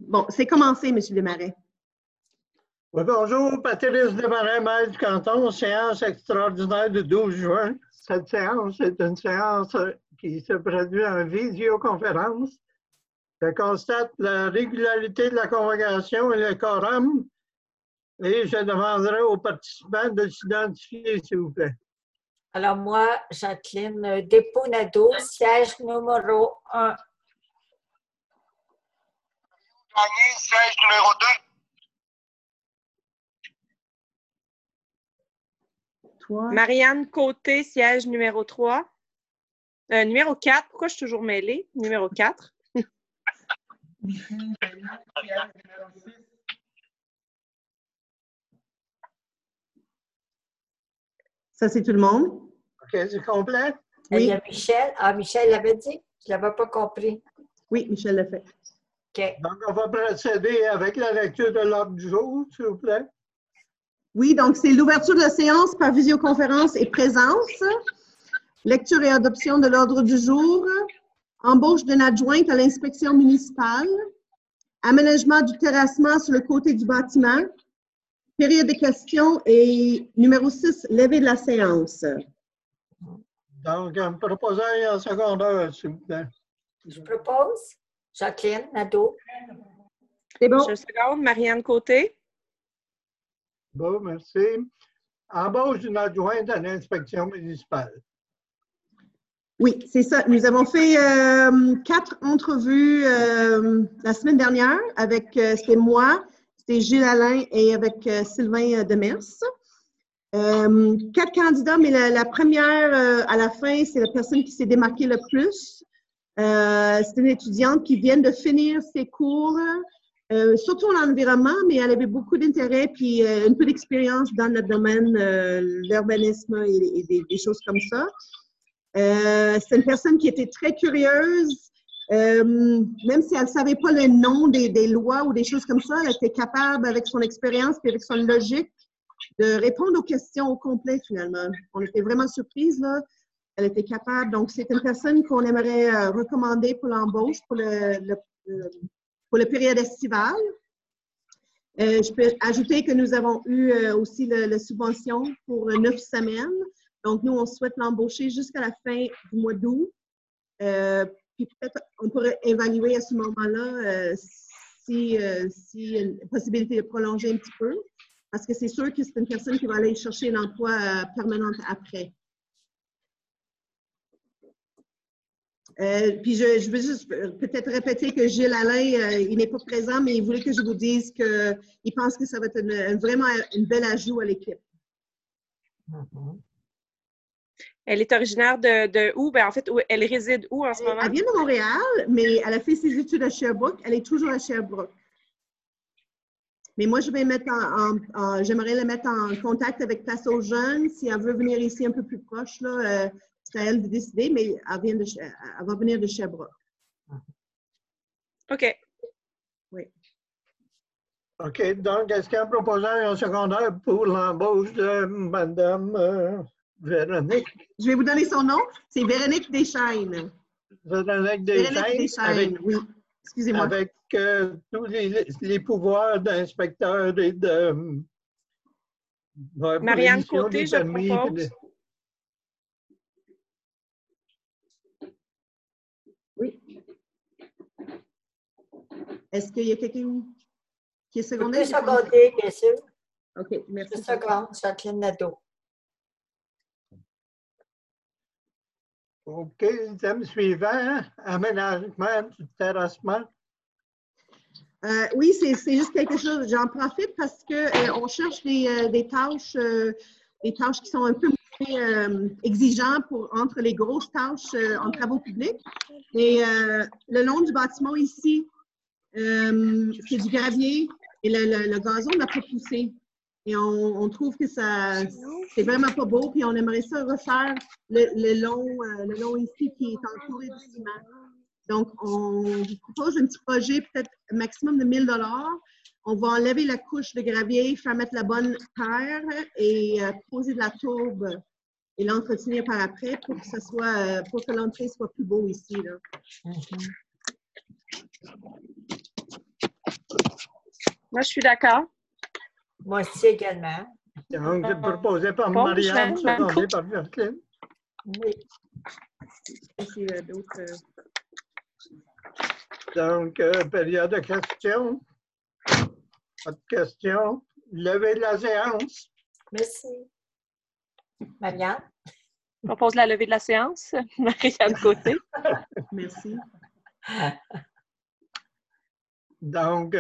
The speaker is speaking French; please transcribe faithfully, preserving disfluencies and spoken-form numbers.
Bon, c'est commencé, M. Desmarais. Oui, bonjour, Patrice Desmarais, maire du canton, séance extraordinaire du douze juin. Cette séance est une séance qui se produit en visioconférence. Je constate la régularité de la convocation et le quorum et je demanderai aux participants de s'identifier, s'il vous plaît. Alors moi, Jacqueline Desponado, siège numéro un. Gagné, siège numéro deux. Toi? Marianne Côté, siège numéro trois. Euh, numéro quatre. Pourquoi je suis toujours mêlée? Numéro quatre. Ça, c'est tout le monde? OK, c'est complet? Oui. Il y Oui. a Michel. Ah, Michel l'avait dit? Je ne l'avais pas compris. Oui, Michel l'a fait. OK. Donc, on va procéder avec la lecture de l'ordre du jour, s'il vous plaît. Oui, donc c'est l'ouverture de la séance par visioconférence et présence. Lecture et adoption de l'ordre du jour. Embauche d'une adjointe à l'inspection municipale. Aménagement du terrassement sur le côté du bâtiment. Période de questions et numéro six, levée de la séance. Donc, un proposeur et un secondeur, s'il vous plaît. Je propose Jacqueline Nadeau. C'est bon? Je seconde, Marianne Côté. Bon, merci. Embauche d'une adjointe à l'inspection municipale. Oui, c'est ça. Nous avons fait euh, quatre entrevues euh, la semaine dernière avec, euh, c'était moi, c'était Gilles Alain et avec euh, Sylvain Demers. Euh, quatre candidats, mais la, la première, euh, à la fin, c'est la personne qui s'est démarquée le plus. Euh, c'est une étudiante qui vient de finir ses cours, euh, surtout en environnement, mais elle avait beaucoup d'intérêt puis euh, un peu d'expérience dans le domaine euh, l'urbanisme et, et des, des choses comme ça. Euh, c'est une personne qui était très curieuse, euh, même si elle ne savait pas le nom des, des lois ou des choses comme ça, elle était capable, avec son expérience et avec son logique, de répondre aux questions au complet, finalement. On était vraiment surprise, là. Elle était capable. Donc, c'est une personne qu'on aimerait euh, recommander pour l'embauche pour le, le, le, pour le période estival. Euh, je peux ajouter que nous avons eu euh, aussi le, le subvention pour euh, neuf semaines. Donc, nous, on souhaite l'embaucher jusqu'à la fin du mois d'août. Euh, puis peut-être on pourrait évaluer à ce moment-là euh, si, euh, si y a une possibilité de prolonger un petit peu. Parce que c'est sûr que c'est une personne qui va aller chercher l'emploi euh, permanent après. Euh, puis je, je veux juste peut-être répéter que Gilles Alain, euh, il n'est pas présent, mais il voulait que je vous dise qu'il pense que ça va être une, vraiment une belle ajout à l'équipe. Mm-hmm. Elle est originaire de, de où? Ben, en fait, où, elle réside où en ce moment? Elle vient de Montréal, mais elle a fait ses études à Sherbrooke. Elle est toujours à Sherbrooke. Mais moi, je vais mettre en, en, en j'aimerais la mettre en contact avec Place aux Jeunes. Si elle veut venir ici un peu plus proche, là, euh, c'est à elle de décider, mais elle, vient de, elle va venir de Sherbrooke. OK. Oui. OK. Donc, est-ce qu'il y a un proposeur et un secondaire pour l'embauche de Mme euh, Véronique? Je vais vous donner son nom. C'est Véronique Deschaines. Véronique Deschaines. Véronique Deschaines, avec, oui. Excusez-moi. Avec euh, tous les, les pouvoirs d'inspecteur et de... de Marianne Côté, je propose. De... Oui. Est-ce qu'il y a quelqu'un qui est secondaire? Je peux seconder, bien sûr. OK, merci. Je seconde, Jacqueline Nadeau. OK, thème suivant, aménagement du terrassement. Euh, oui, c'est juste quelque chose, j'en profite parce qu'on euh, cherche des, euh, des tâches, euh, des tâches qui sont un peu moins euh, exigeantes pour, entre les grosses tâches euh, en travaux publics. Et euh, le long du bâtiment ici, euh, c'est du gravier et le, le, le gazon n'a pas poussé. Et on, on trouve que ça, c'est vraiment pas beau, puis on aimerait ça refaire le, le, long, euh, le long ici qui est entouré de ciment. Donc, on vous propose un petit projet, peut-être un maximum de mille dollars. On va enlever la couche de gravier, faire mettre la bonne terre et euh, poser de la tourbe et l'entretenir par après pour que ça soit, euh, pour que l'entrée soit plus beau ici, là. Mm-hmm. Moi, je suis d'accord. Moi aussi également. Donc, c'est proposé par Bon, Marianne, je- secondé par Jacqueline. Oui. Est-ce qu'il y a d'autres, euh, Donc, euh, période de questions. Pas de questions. Levée de la séance. Merci. Marianne? Je propose la levée de la séance. Marianne Côté. Merci. Donc,